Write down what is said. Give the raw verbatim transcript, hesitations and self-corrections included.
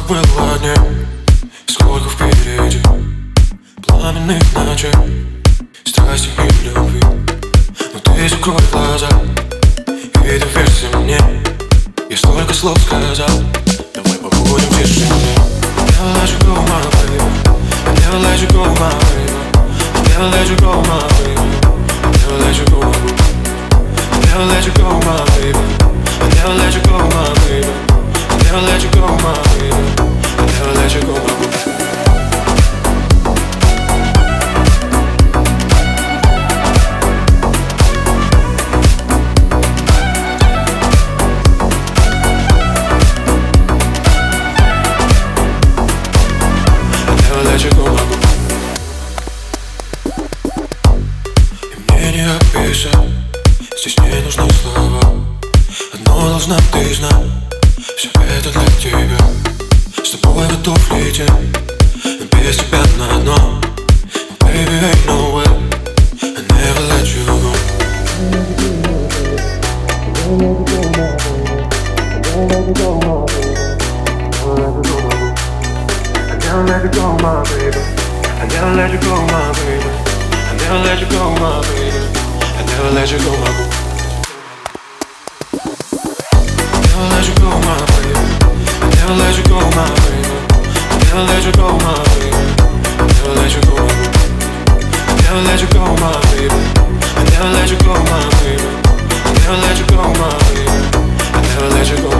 было дней, сколько впереди пламенных ночей, страсти и любви. Но ты закрой глаза и доверься мне. Я столько слов сказал, давай побудем в тишине. Never let you go, my baby. Never let you go, my baby. Never let you go, my baby. Never let you go, my baby. Never let you go, my baby. Never let you go, my baby. Never let you go, my baby. Never let you go, my baby. Let you go, могу. И мне не описать, здесь не нужны слова. Одно должна ты знать, все это для тебя. С тобой готов лететь, но без тебя на дно. Baby, ain't no way, I never let you go. I never let you go, my baby. I never let you go, my baby. I never let you go, my baby. I never let you go, my boo. Never let you go, my baby. I never let you go, my baby. I never let you go, my baby. I never let you go, my boo. I never let you go, my baby. I never let you go, my baby. I never let you go, my baby. I never let you go.